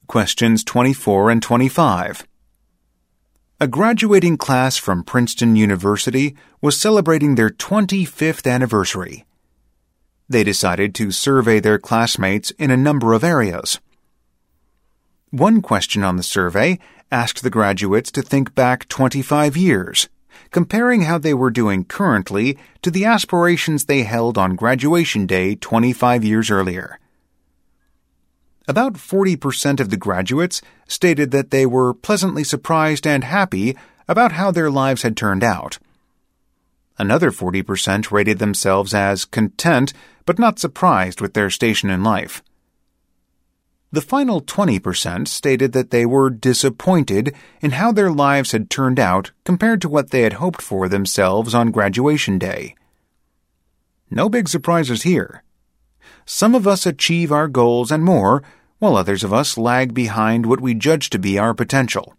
Questions 24 and 25. A graduating class from Princeton University was celebrating their 25th anniversary. They decided to survey their classmates in a number of areas. One question on the survey asked the graduates to think back 25 years, comparing how they were doing currently to the aspirations they held on graduation day 25 years earlier. About 40% of the graduates stated that they were pleasantly surprised and happy about how their lives had turned out. Another 40% rated themselves as content but not surprised with their station in life. The final 20% stated that they were disappointed in how their lives had turned out compared to what they had hoped for themselves on graduation day. No big surprises here. Some of us achieve our goals and more, while others of us lag behind what we judge to be our potential.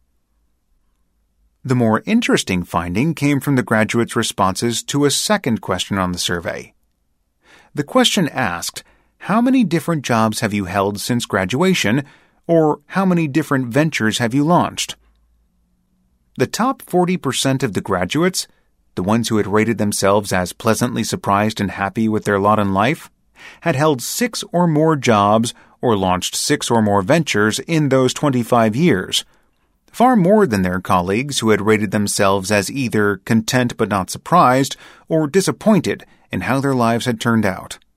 The more interesting finding came from the graduates' responses to a second question on the survey. The question asked, how many different jobs have you held since graduation, or how many different ventures have you launched? The top 40% of the graduates, the ones who had rated themselves as pleasantly surprised and happy with their lot in life, had held 6 or more jobs or launched 6 or more ventures in those 25 years, far more than their colleagues who had rated themselves as either content but not surprised or disappointed in how their lives had turned out.